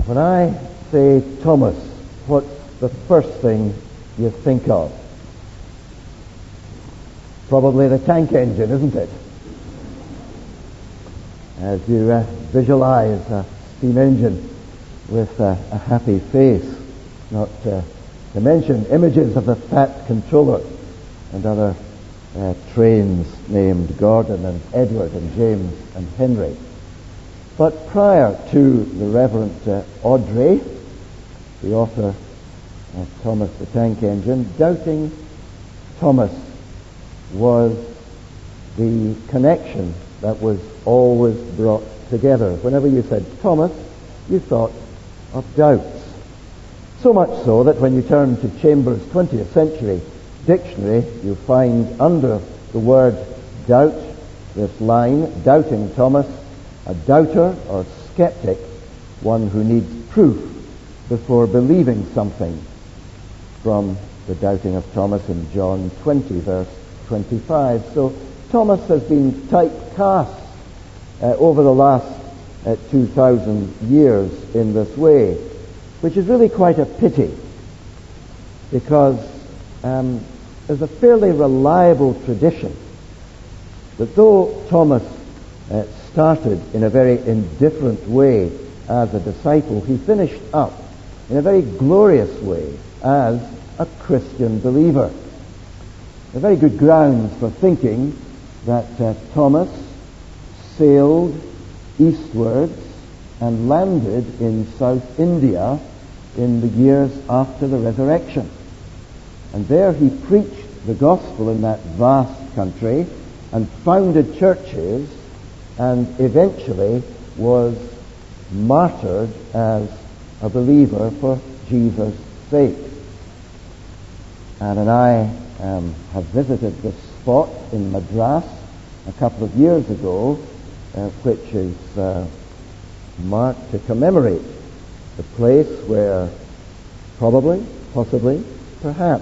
When I say Thomas, what's the first thing you think of? Probably the tank engine, isn't it? As you visualize a steam engine with a happy face, not to mention images of the Fat Controller and other trains named Gordon and Edward and James and Henry. But prior to the Reverend Audrey, the author of Thomas the Tank Engine, Doubting Thomas was the connection that was always brought together. Whenever you said Thomas, you thought of doubts. So much so that when you turn to Chambers' 20th Century Dictionary, you find under the word doubt this line, Doubting Thomas, a doubter or skeptic, one who needs proof before believing something, from the doubting of Thomas in John 20, verse 25. So Thomas has been typecast over the last 2,000 years in this way, which is really quite a pity, because there's a fairly reliable tradition that though Thomas started in a very indifferent way as a disciple, he finished up in a very glorious way as a Christian believer. A very good grounds for thinking that Thomas sailed eastwards and landed in South India in the years after the resurrection. And there he preached the gospel in that vast country and founded churches, and eventually was martyred as a believer for Jesus' sake. Anne and I have visited this spot in Madras a couple of years ago, which is marked to commemorate the place where probably, possibly, perhaps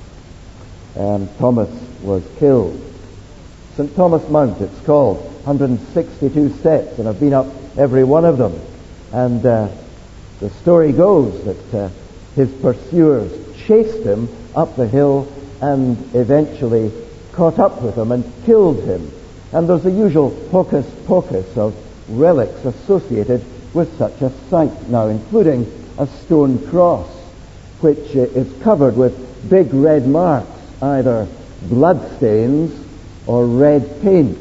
Thomas was killed. St. Thomas Mount, it's called, 162 steps, and I've been up every one of them. And the story goes that his pursuers chased him up the hill and eventually caught up with him and killed him. And there's the usual hocus pocus of relics associated with such a site now, including a stone cross, which is covered with big red marks, either bloodstains or red paint.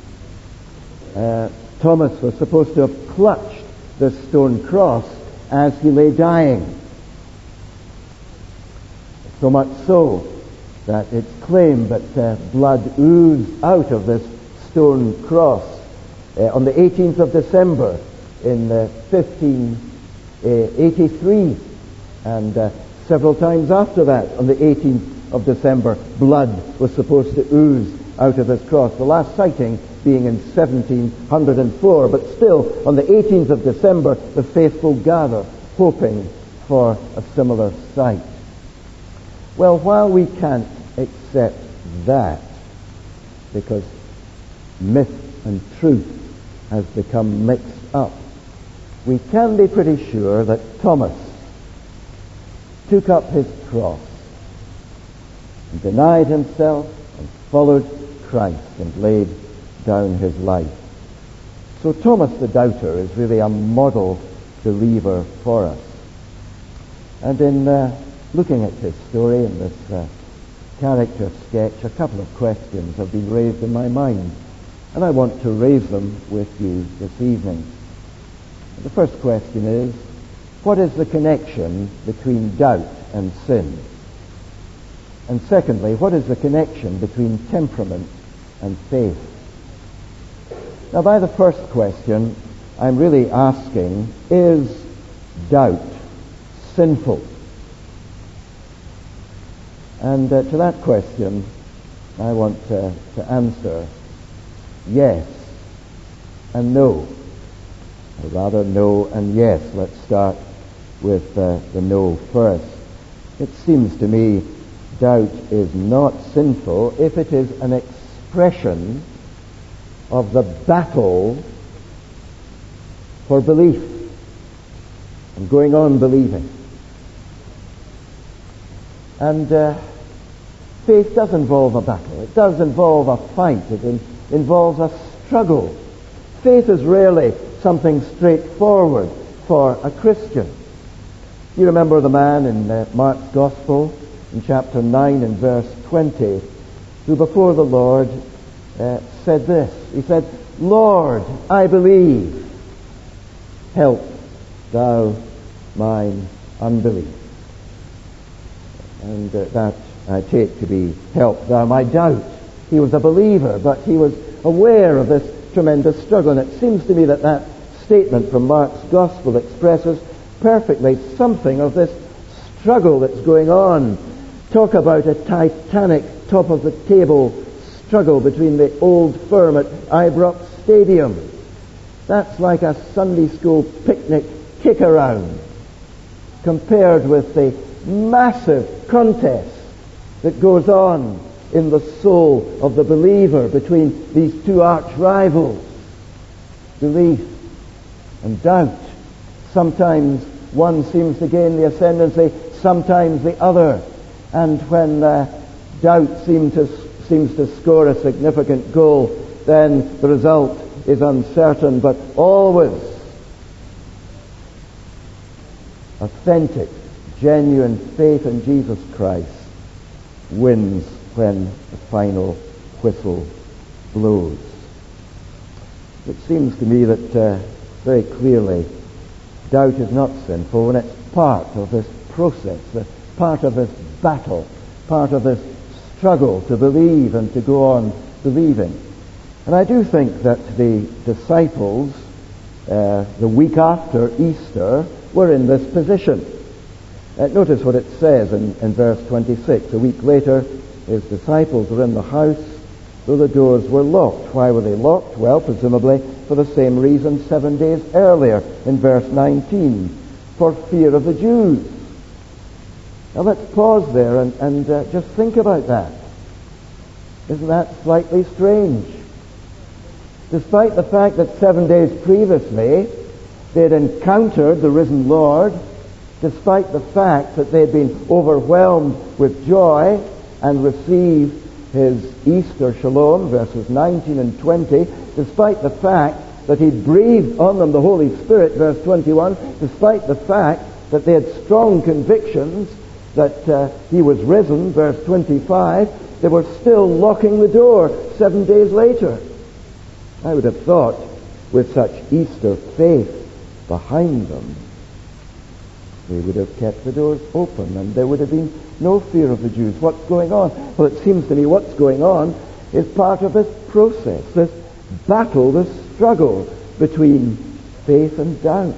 Thomas was supposed to have clutched the stone cross as he lay dying. So much so that it's claimed that blood oozed out of this stone cross on the 18th of December in 1583, and several times after that, on the 18th of December, blood was supposed to ooze out of this cross. The last sighting being in 1704, but still, on the 18th of December, the faithful gather, hoping for a similar sight. Well, while we can't accept that, because myth and truth has become mixed up, we can be pretty sure that Thomas took up his cross and denied himself and followed Christ and laid down his life. So Thomas the Doubter is really a model believer for us. And in looking at his story in this character sketch, a couple of questions have been raised in my mind, and I want to raise them with you this evening. The first question is, what is the connection between doubt and sin? And secondly, what is the connection between temperament and faith? Now, by the first question, I'm really asking, is doubt sinful? And to that question, I want to answer yes and no. Or rather, no and yes. Let's start with the no first. It seems to me doubt is not sinful if it is an expression of the battle for belief. and going on believing. And faith does involve a battle. It does involve a fight. It involves a struggle. Faith is rarely something straightforward for a Christian. You remember the man in Mark's Gospel in chapter 9 and verse 20 who before the Lord said this. He said, "Lord, I believe. Help thou mine unbelief." And that I take to be help thou my doubt. He was a believer, but he was aware of this tremendous struggle. And it seems to me that that statement from Mark's Gospel expresses perfectly something of this struggle that's going on. Talk about a titanic, top-of-the-table struggle between the old firm at Ibrox Stadium. That's like a Sunday school picnic kick-around compared with the massive contest that goes on in the soul of the believer between these two arch-rivals, belief and doubt. Sometimes one seems to gain the ascendancy, sometimes the other. And when doubt seems to score a significant goal, then the result is uncertain, but always authentic, genuine faith in Jesus Christ wins when the final whistle blows. It seems to me that very clearly doubt is not sinful, and it's part of this process, part of this battle, part of this struggle to believe and to go on believing. And I do think that the disciples, the week after Easter, were in this position. Notice what it says in verse 26. A week later, his disciples were in the house, though the doors were locked. Why were they locked? Well, presumably for the same reason 7 days earlier in verse 19, for fear of the Jews. Now let's pause there and just think about that. Isn't that slightly strange? Despite the fact that 7 days previously they had encountered the risen Lord, despite the fact that they had been overwhelmed with joy and received his Easter shalom, verses 19 and 20, despite the fact that he breathed on them the Holy Spirit, verse 21, despite the fact that they had strong convictions that he was risen, verse 25, they were still locking the door 7 days later. I would have thought, with such Easter faith behind them, they would have kept the doors open and there would have been no fear of the Jews. What's going on? Well, it seems to me what's going on is part of this process, this battle, this struggle between faith and doubt.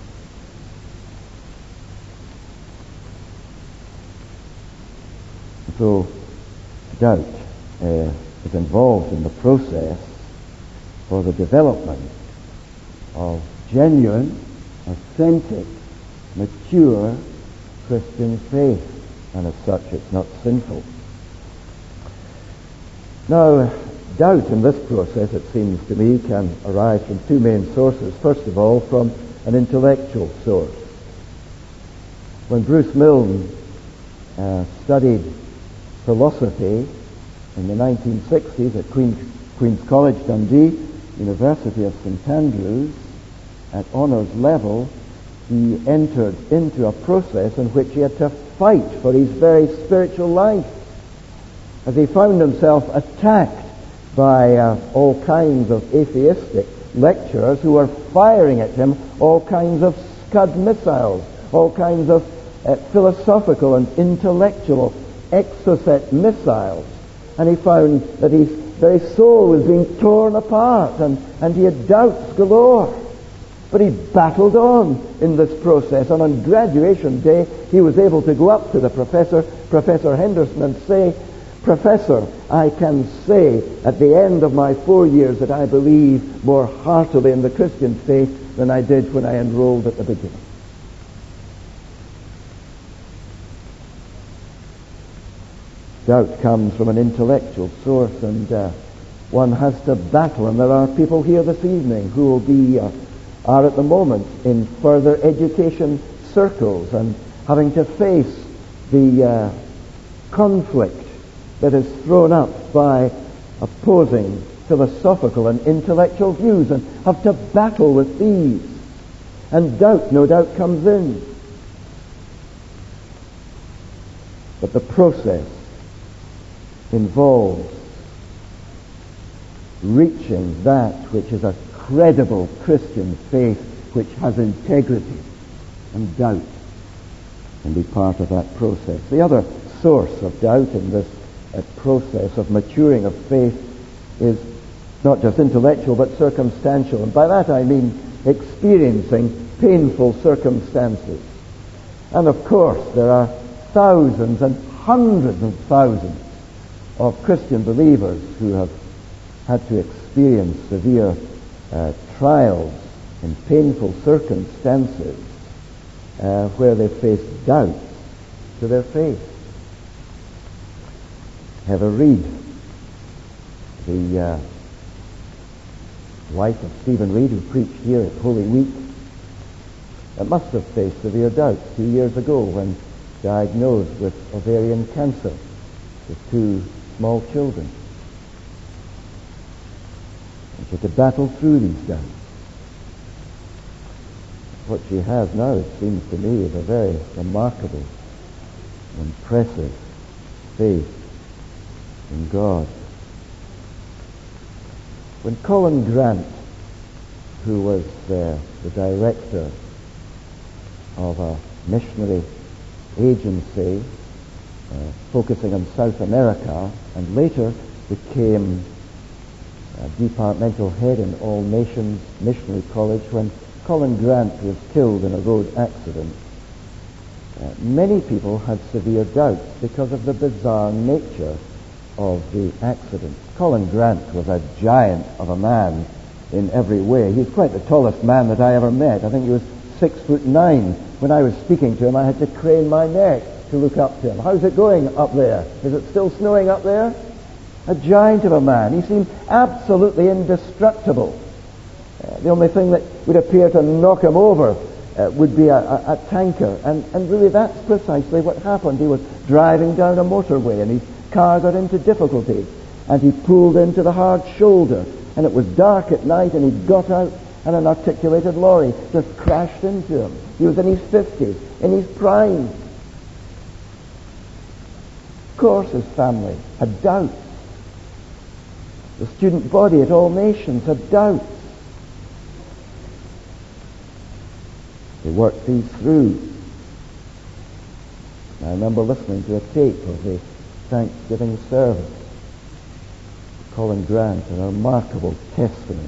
So doubt is involved in the process for the development of genuine, authentic, mature Christian faith, and as such it's not sinful. Now, doubt in this process, it seems to me, can arise from two main sources. First of all, from an intellectual source. When Bruce Milne studied philosophy in the 1960s at Queen's College, Dundee, University of St Andrews, at honours level, he entered into a process in which he had to fight for his very spiritual life, as he found himself attacked by all kinds of atheistic lecturers who were firing at him all kinds of Scud missiles, all kinds of philosophical and intellectual Exocet missiles. And he found that his very soul was being torn apart, and he had doubts galore. But he battled on in this process, and on graduation day he was able to go up to the Professor Henderson, and say, "Professor, I can say at the end of my 4 years that I believe more heartily in the Christian faith than I did when I enrolled at the beginning." Doubt comes from an intellectual source, and one has to battle. And there are people here this evening who will be, are at the moment in further education circles and having to face the conflict that is thrown up by opposing philosophical and intellectual views, and have to battle with these. And doubt, no doubt, comes in. But the process involves reaching that which is a credible Christian faith, which has integrity, and doubt can be part of that process. The other source of doubt in this process of maturing of faith is not just intellectual but circumstantial, and by that I mean experiencing painful circumstances. And of course there are thousands and hundreds of thousands of Christian believers who have had to experience severe trials and painful circumstances where they face doubts to their faith. Heather Reed, the wife of Stephen Reed, who preached here at Holy Week, must have faced severe doubts 2 years ago when diagnosed with ovarian cancer with 2 small children. And she had to battle through these doubts. What she has now, it seems to me, is a very remarkable, impressive faith in God. When Colin Grant, who was the director of a missionary agency focusing on South America, and later became departmental head in All Nations Missionary College, when Colin Grant was killed in a road accident, many people had severe doubts because of the bizarre nature of the accident. Colin Grant was a giant of a man in every way. He was quite the tallest man that I ever met. I think he was 6'9". When I was speaking to him, I had to crane my neck to look up to him. How's it going up there? Is it still snowing up there? A giant of a man. He seemed absolutely indestructible. The only thing that would appear to knock him over would be a tanker. And really that's precisely what happened. He was driving down a motorway and his car got into difficulties and he pulled into the hard shoulder, and it was dark at night and he got out and an articulated lorry just crashed into him. He was in his 50s, in his prime. Of course his family had doubts. The student body at All Nations had doubts. They worked these through. I remember listening to a tape of the Thanksgiving service. Colin Grant, a remarkable testimony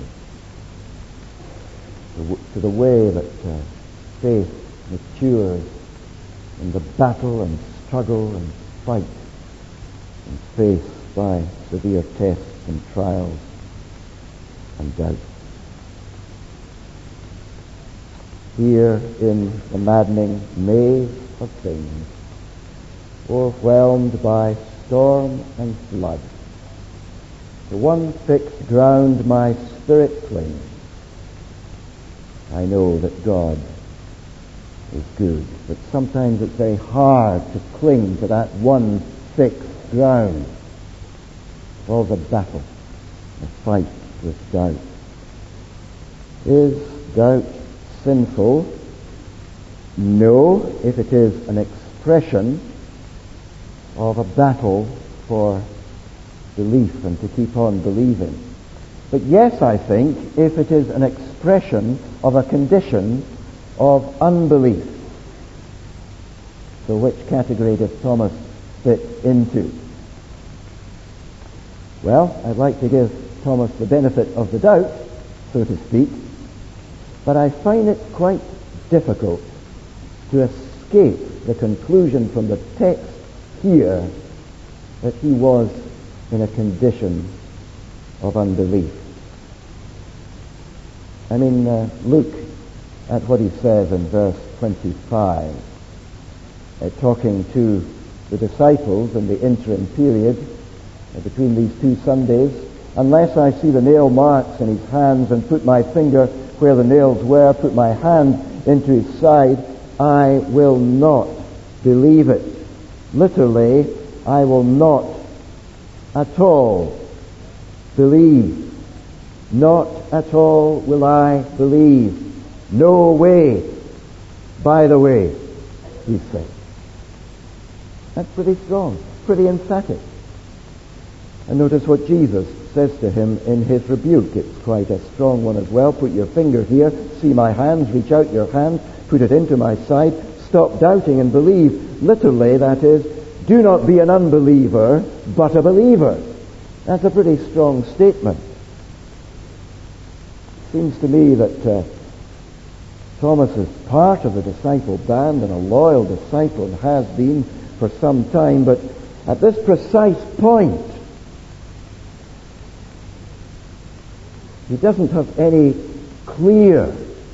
to the way that faith matures in the battle and struggle and fight and faced by severe tests and trials and doubt. Here in the maddening maze of things, overwhelmed by storm and flood, to one fixed ground my spirit clings. I know that God is good, but sometimes it's very hard to cling to that one fixed ground. It's all the battle, the fight with doubt. Is doubt sinful? No, if it is an expression of a battle for belief and to keep on believing. But yes, I think, if it is an expression of a condition of unbelief. So which category does Thomas fit into? Well, I'd like to give Thomas the benefit of the doubt, so to speak, but I find it quite difficult to escape the conclusion from the text here that he was in a condition of unbelief. I mean, look at what he says in verse 25, talking to the disciples in the interim period between these 2 Sundays. Unless I see the nail marks in his hands and put my finger where the nails were, put my hand into his side, I will not believe it. Literally, I will not at all believe. Not at all will I believe. No way, by the way, he said. That's pretty strong, pretty emphatic. And notice what Jesus says to him in his rebuke. It's quite a strong one as well. Put your finger here, see my hands, reach out your hand, put it into my side, stop doubting and believe. Literally, that is, do not be an unbeliever, but a believer. That's a pretty strong statement. It seems to me that Thomas is part of the disciple band and a loyal disciple and has been for some time, but at this precise point, he doesn't have any clear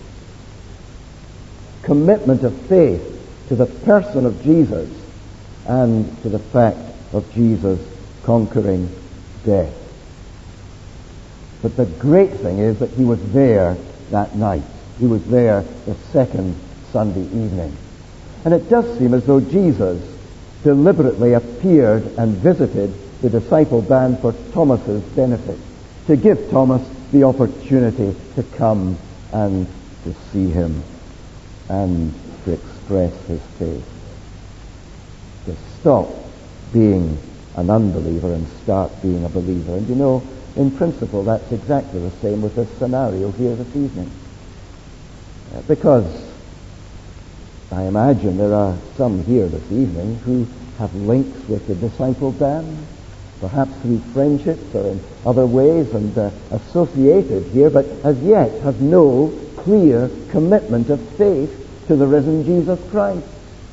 commitment of faith to the person of Jesus and to the fact of Jesus conquering death. But the great thing is that he was there that night. He was there the second Sunday evening. And it does seem as though Jesus deliberately appeared and visited the disciple band for Thomas's benefit, to give Thomas the opportunity to come and to see him and to express his faith, to stop being an unbeliever and start being a believer. And you know, in principle, that's exactly the same with this scenario here this evening. Because I imagine there are some here this evening who have links with the disciple band, perhaps through friendships or in other ways, and associated here, but as yet have no clear commitment of faith to the risen Jesus Christ.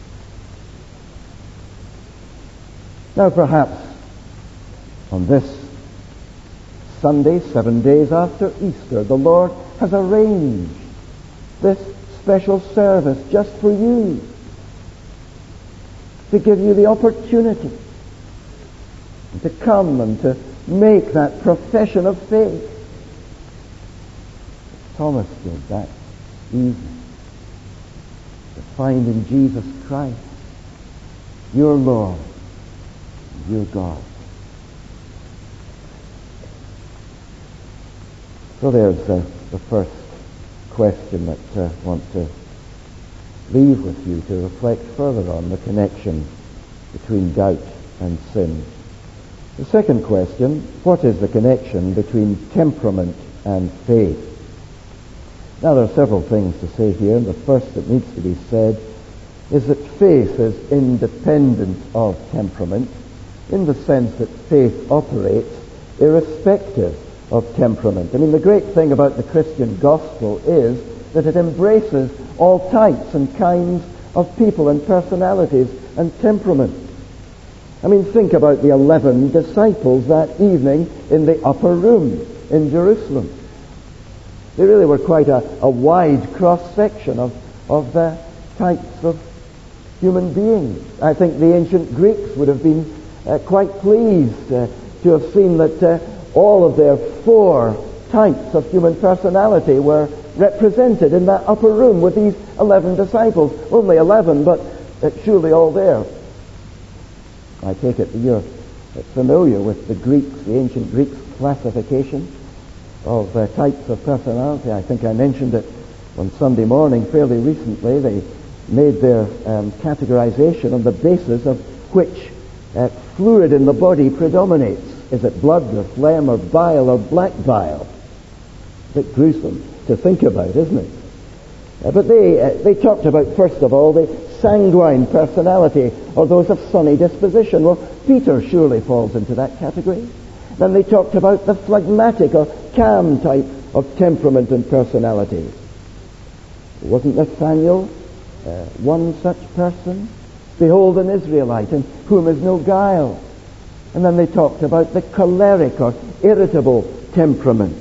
Now perhaps on this Sunday, 7 days after Easter, the Lord has arranged this special service just for you, to give you the opportunity to come and to make that profession of faith. Thomas did that evening, to find in Jesus Christ your Lord, your God. So there's the first question that I want to leave with you to reflect further on, the connection between doubt and sin. The second question, what is the connection between temperament and faith? Now there are several things to say here, and the first that needs to be said is that faith is independent of temperament, in the sense that faith operates irrespective of temperament. I mean, the great thing about the Christian gospel is that it embraces all types and kinds of people and personalities and temperaments. I mean, think about the 11 disciples that evening in the upper room in Jerusalem. They really were quite a wide cross-section of types of human beings. I think the ancient Greeks would have been quite pleased to have seen that all of their 4 types of human personality were represented in that upper room with these 11 disciples. Only 11, but surely all there. I take it that you're familiar with the ancient Greeks' classification of types of personality. I think I mentioned it on Sunday morning fairly recently. They made their categorization on the basis of which fluid in the body predominates. Is it blood or phlegm or bile or black bile? A bit gruesome to think about, isn't it? But they talked about, first of all, the sanguine personality, or those of sunny disposition. Well, Peter surely falls into that category. Then they talked about the phlegmatic or calm type of temperament and personality. Wasn't Nathaniel one such person? Behold an Israelite in whom is no guile. And then they talked about the choleric or irritable temperament.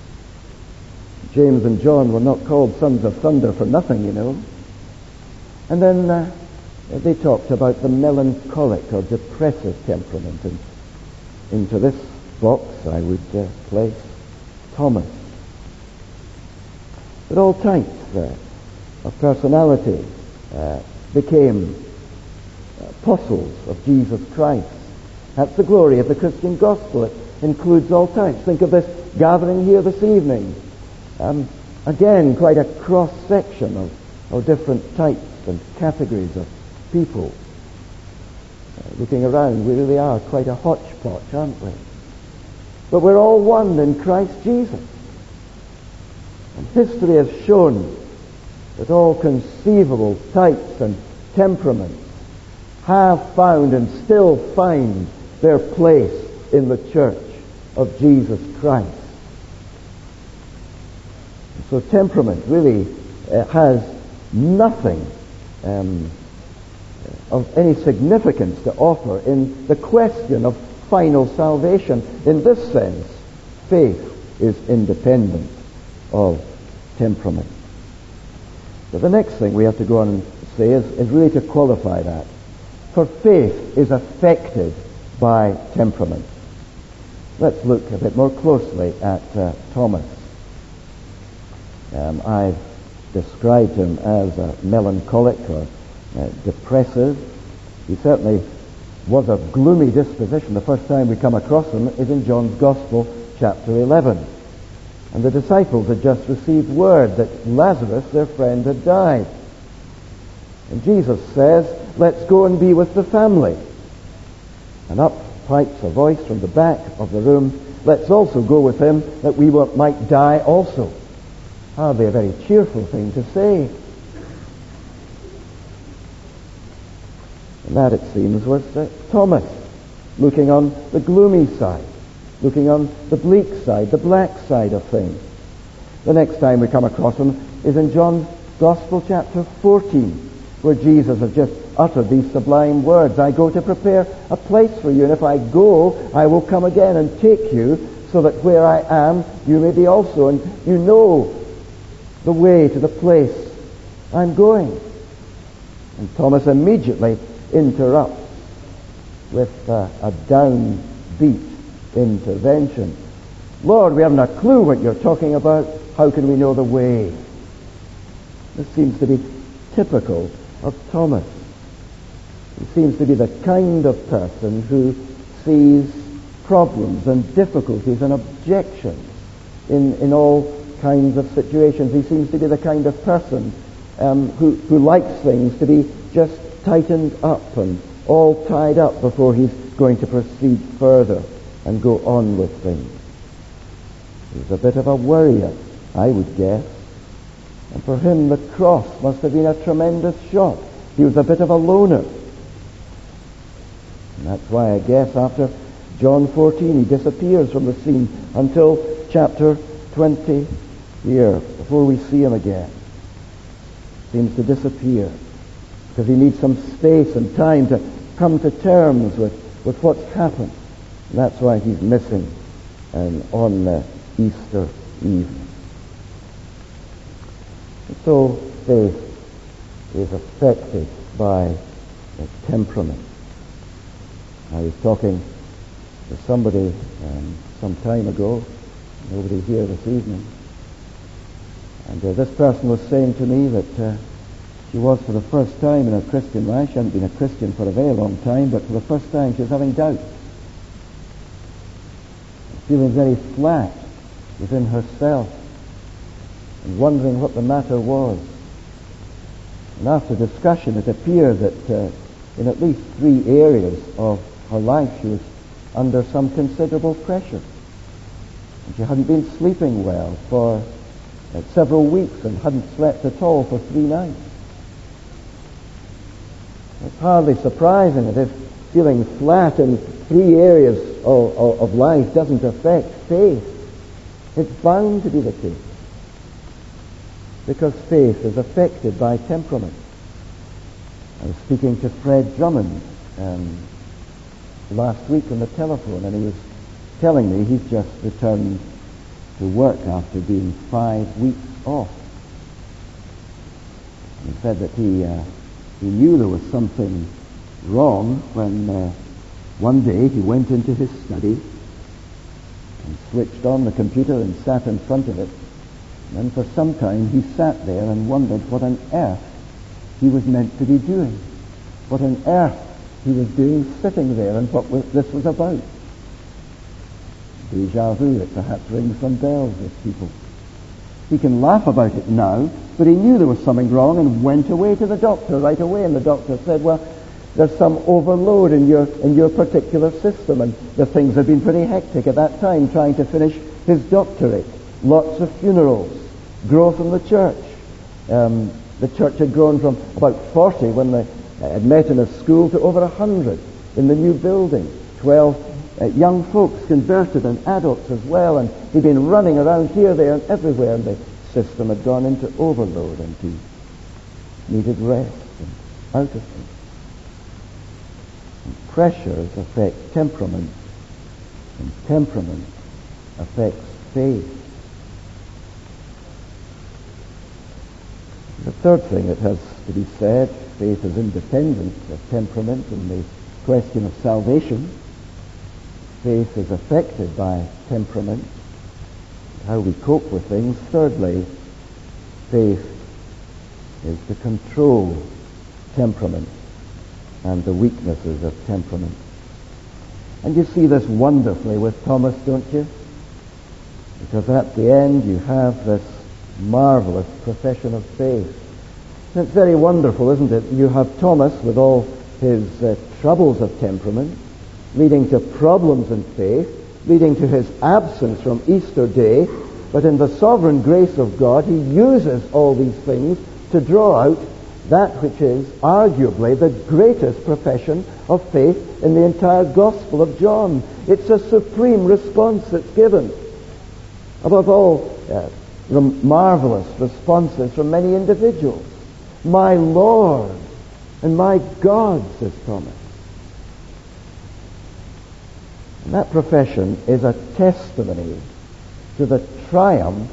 James and John were not called sons of thunder for nothing, you know. And then they talked about the melancholic or depressive temperament. And into this box I would place Thomas. But all types of personality became apostles of Jesus Christ. That's the glory of the Christian gospel. It includes all types. Think of this gathering here this evening. Again, quite a cross-section of different types and categories of people. Looking around, we really are quite a hodgepodge, aren't we? But we're all one in Christ Jesus. And history has shown that all conceivable types and temperaments have found and still find their place in the church of Jesus Christ. So temperament really has nothing of any significance to offer in the question of final salvation. In this sense, faith is independent of temperament. So the next thing we have to go on and say is really to qualify that. For faith is affected by temperament. Let's look a bit more closely at Thomas. I've described him as a melancholic or depressive. He certainly was of gloomy disposition. The first time we come across him is in John's Gospel, chapter 11. And the disciples had just received word that Lazarus, their friend, had died. And Jesus says, let's go and be with the family. And up pipes a voice from the back of the room, let's also go with him that we might die also. Hardly a very cheerful thing to say. And that, it seems, was Thomas, looking on the gloomy side, looking on the bleak side, the black side of things. The next time we come across him is in John's Gospel, chapter 14, where Jesus has just uttered these sublime words, I go to prepare a place for you, and if I go, I will come again and take you, so that where I am, you may be also. And you know the way to the place I'm going. And Thomas immediately interrupts with a downbeat intervention. Lord, we haven't a clue what you're talking about. How can we know the way? This seems to be typical of Thomas. He seems to be the kind of person who sees problems and difficulties and objections in all kinds of situations. He seems to be the kind of person who likes things to be just tightened up and all tied up before he's going to proceed further and go on with things. He's a bit of a worrier, I would guess. And for him, the cross must have been a tremendous shock. He was a bit of a loner. And that's why I guess after John 14, he disappears from the scene until chapter 20 here, before we see him again. Seems to disappear because he needs some space and time to come to terms with what's happened. And that's why he's missing on Easter evening. And so faith is affected by temperament. I was talking to somebody some time ago, nobody here this evening, and this person was saying to me that she was, for the first time in her Christian life, she hadn't been a Christian for a very long time, but for the first time she was having doubts, feeling very flat within herself and wondering what the matter was. And after discussion, it appeared that in at least 3 areas of her life she was under some considerable pressure. And she hadn't been sleeping well for several weeks and hadn't slept at all for 3 nights. It's hardly surprising that if feeling flat in 3 areas of life doesn't affect faith, it's bound to be the case. Because faith is affected by temperament. I was speaking to Fred Drummond last week on the telephone, and he was telling me he's just returned to work after being 5 weeks off. He said that he knew there was something wrong when one day he went into his study and switched on the computer and sat in front of it. And then for some time he sat there and wondered what on earth he was meant to be doing, what on earth he was doing sitting there, and what this was about. Deja vu, it perhaps rings some bells with people. He can laugh about it now, but he knew there was something wrong and went away to the doctor right away, and the doctor said, well, there's some overload in your particular system, and the things had been pretty hectic at that time, trying to finish his doctorate. Lots of funerals, growth in the church. The church had grown from about 40 when they had met in a school to over 100 in the new building. 12 young folks converted, and adults as well, and he'd been running around here, there, and everywhere, and the system had gone into overload, and he needed rest and out of it. And pressures affect temperament, and temperament affects faith. The third thing that has to be said, faith is independent of temperament in the question of salvation. Faith is affected by temperament, how we cope with things. Thirdly, faith is to control temperament and the weaknesses of temperament. And you see this wonderfully with Thomas, don't you? Because at the end you have this marvelous profession of faith. It's very wonderful, isn't it? You have Thomas with all his troubles of temperament, leading to problems in faith, leading to his absence from Easter Day, but in the sovereign grace of God, he uses all these things to draw out that which is arguably the greatest profession of faith in the entire Gospel of John. It's a supreme response that's given. Above all, marvelous responses from many individuals. My Lord and my God, says Thomas. And that profession is a testimony to the triumph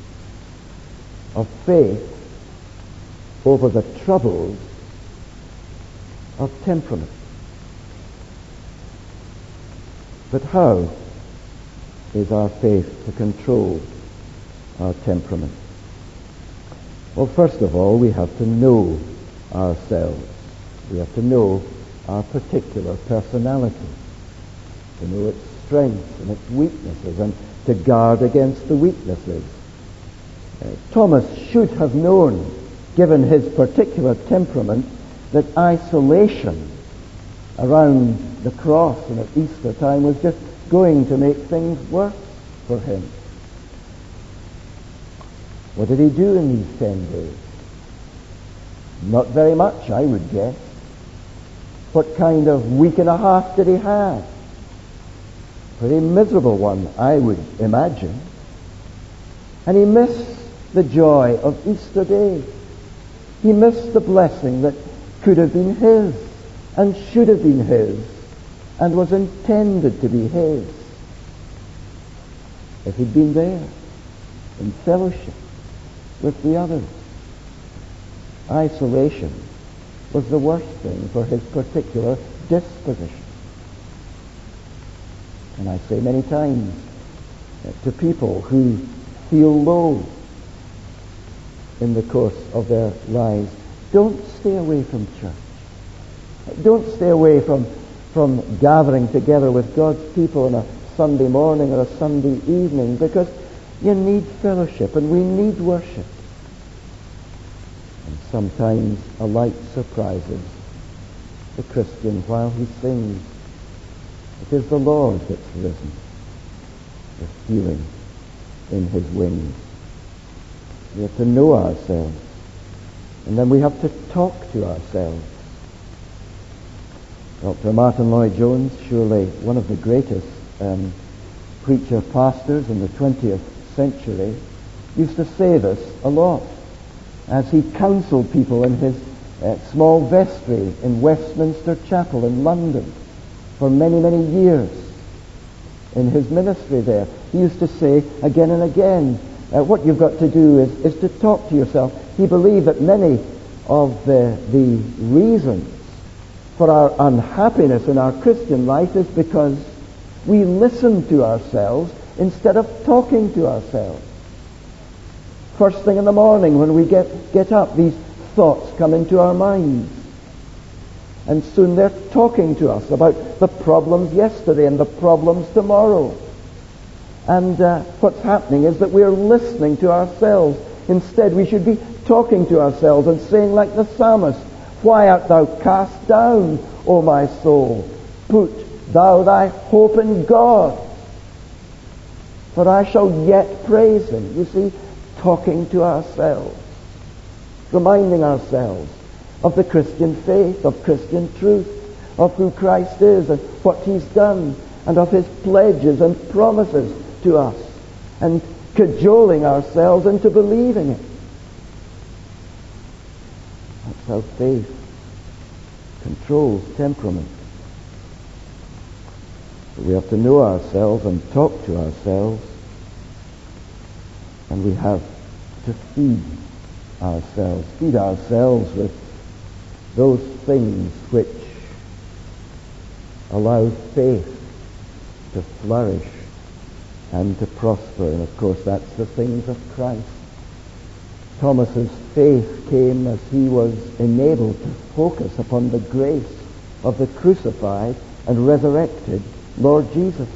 of faith over the troubles of temperament. But how is our faith to control our temperament? Well, first of all, we have to know ourselves. We have to know our particular personality, to know its strengths and its weaknesses, and to guard against the weaknesses. Thomas should have known, given his particular temperament, that isolation around the cross and at Easter time was just going to make things worse for him. What did he do in these 10 days? Not very much, I would guess. What kind of week and a half did he have? Pretty miserable one, I would imagine. And he missed the joy of Easter Day. He missed the blessing that could have been his and should have been his and was intended to be his if he'd been there in fellowship with the others. Isolation was the worst thing for his particular disposition. And I say many times to people who feel low in the course of their lives, don't stay away from church. Don't stay away from gathering together with God's people on a Sunday morning or a Sunday evening, because you need fellowship and we need worship. And sometimes a light surprises the Christian while he sings. It is the Lord that's risen with healing in his wings. We have to know ourselves, and then we have to talk to ourselves. Dr. Martin Lloyd-Jones, surely one of the greatest preacher pastors in the 20th century, used to say this a lot as he counseled people in his small vestry in Westminster Chapel in London for many, many years in his ministry there. He used to say again and again, what you've got to do is to talk to yourself. He believed that many of the reasons for our unhappiness in our Christian life is because we listen to ourselves instead of talking to ourselves. First thing in the morning when we get up, these thoughts come into our minds. And soon they're talking to us about the problems yesterday and the problems tomorrow. And what's happening is that we're listening to ourselves. Instead, we should be talking to ourselves and saying like the psalmist, "Why art thou cast down, O my soul? Put thou thy hope in God, for I shall yet praise him." You see, talking to ourselves, reminding ourselves of the Christian faith, of Christian truth, of who Christ is and what he's done, and of his pledges and promises to us, and cajoling ourselves into believing it. That's how faith controls temperament. So we have to know ourselves and talk to ourselves, and we have to feed ourselves with those things which allow faith to flourish and to prosper. And of course that's the things of Christ. Thomas's faith came as he was enabled to focus upon the grace of the crucified and resurrected Lord Jesus.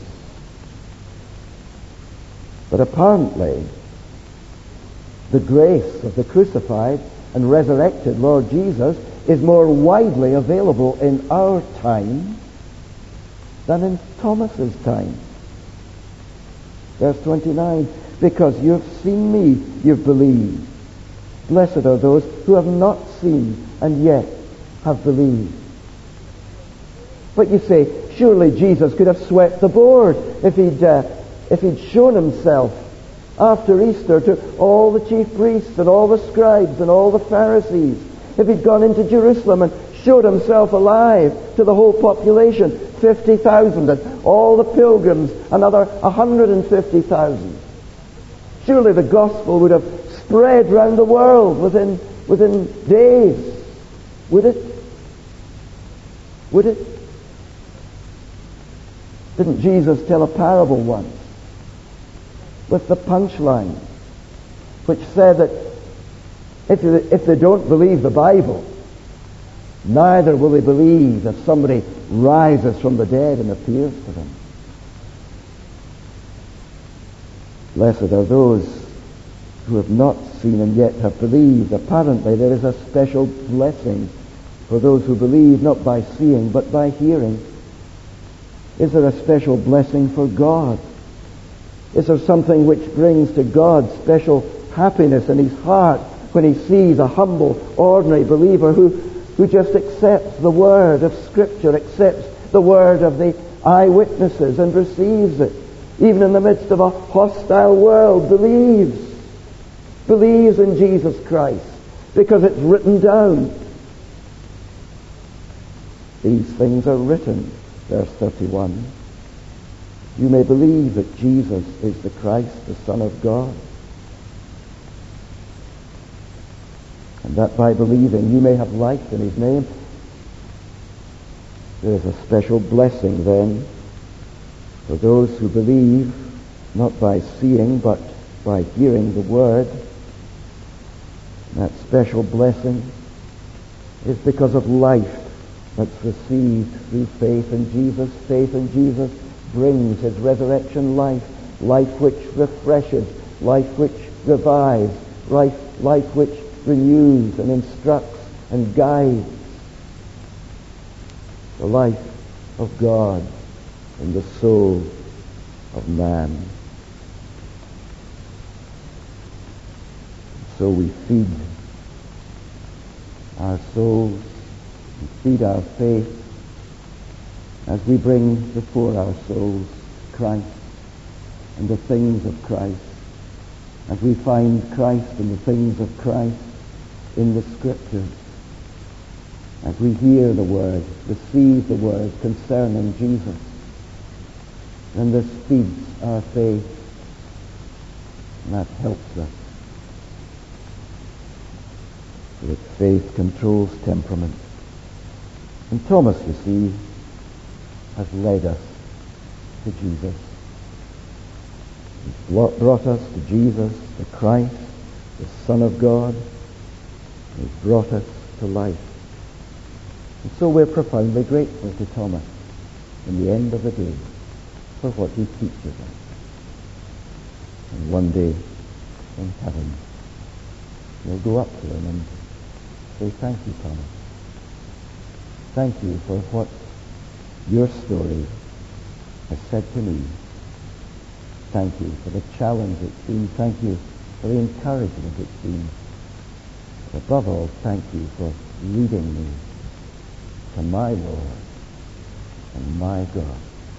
But apparently the grace of the crucified and resurrected Lord Jesus is more widely available in our time than in Thomas's time. Verse 29, "Because you have seen me, you've believed. Blessed are those who have not seen and yet have believed." But you say, surely Jesus could have swept the board if he'd shown himself after Easter to all the chief priests and all the scribes and all the Pharisees. If he'd gone into Jerusalem and showed himself alive to the whole population, 50,000, and all the pilgrims, another 150,000. Surely the gospel would have spread round the world within days. Would it? Would it? Didn't Jesus tell a parable once with the punchline, which said that if they don't believe the Bible, neither will they believe if somebody rises from the dead and appears to them. Blessed are those who have not seen and yet have believed. Apparently there is a special blessing for those who believe not by seeing but by hearing. Is there a special blessing for God? Is there something which brings to God special happiness in his heart when he sees a humble, ordinary believer who just accepts the word of Scripture, accepts the word of the eyewitnesses and receives it, even in the midst of a hostile world, believes in Jesus Christ because it's written down. These things are written, verse 31. You may believe that Jesus is the Christ, the Son of God, and that by believing you may have life in his name. There is a special blessing then for those who believe not by seeing but by hearing the word. And that special blessing is because of life that's received through faith in Jesus. Faith in Jesus brings his resurrection life, life which refreshes, life which revives, life which renews and instructs and guides. The life of God in the soul of man. So we feed our souls, we feed our faith as we bring before our souls Christ and the things of Christ, as we find Christ and the things of Christ in the Scriptures, as we hear the word, receive the word concerning Jesus. And this feeds our faith, and that helps us. So that faith controls temperament. And Thomas, you see, has led us to Jesus. He's brought us to Jesus, the Christ, the Son of God, He's brought us to life. And so we're profoundly grateful to Thomas in the end of the day for what he teaches us. And one day in heaven, we'll go up to him and say, thank you, Thomas. Thank you for what your story has said to me. Thank you for the challenge it's been. Thank you for the encouragement it's been. But above all, thank you for leading me to my Lord and my God.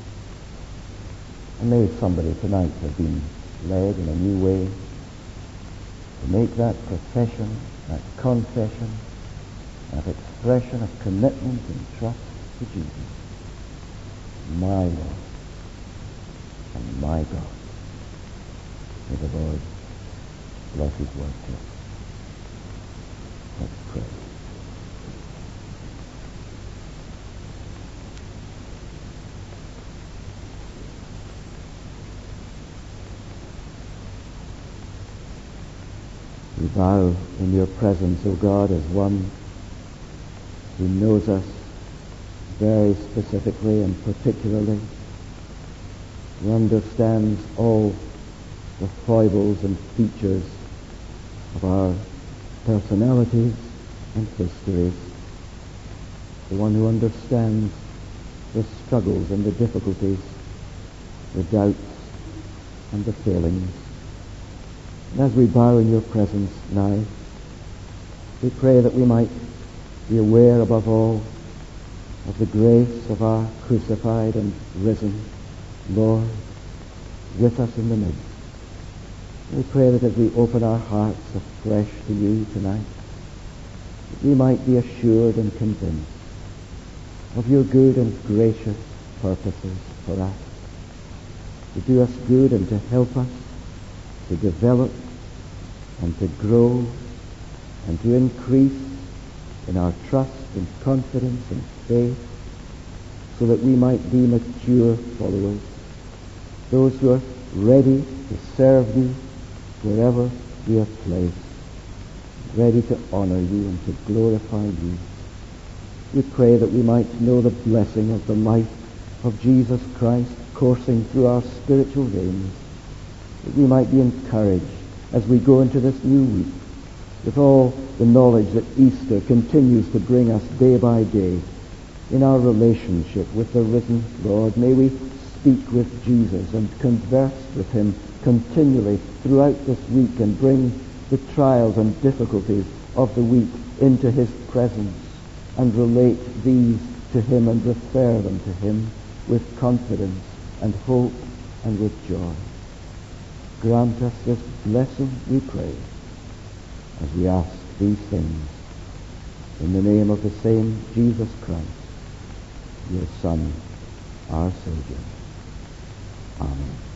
And may somebody tonight have been led in a new way to make that profession, that confession, that expression of commitment and trust to Jesus, my Lord and my God. May the Lord bless his word to us. Let's pray. We bow in your presence, O God, as one who knows us very specifically and particularly, who understands all the foibles and features of our personalities and histories, the one who understands the struggles and the difficulties, the doubts and the failings. And as we bow in your presence now, we pray that we might be aware above all of the grace of our crucified and risen Lord with us in the midst. We pray that as we open our hearts afresh to you tonight, that we might be assured and convinced of your good and gracious purposes for us, to do us good and to help us to develop and to grow and to increase in our trust and confidence and faith, so that we might be mature followers, those who are ready to serve you wherever we are placed, ready to honor you and to glorify you. We pray that we might know the blessing of the life of Jesus Christ coursing through our spiritual veins, that we might be encouraged as we go into this new week with all the knowledge that Easter continues to bring us day by day in our relationship with the risen Lord. May we speak with Jesus and converse with him continually throughout this week and bring the trials and difficulties of the week into his presence and relate these to him and refer them to him with confidence and hope and with joy. Grant us this blessing, we pray, as we ask these things in the name of the same Jesus Christ, your Son, our Savior. Amen.